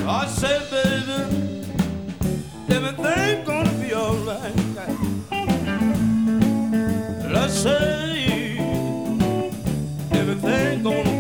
I said, baby, everything gonna be alright. I say, everything gonna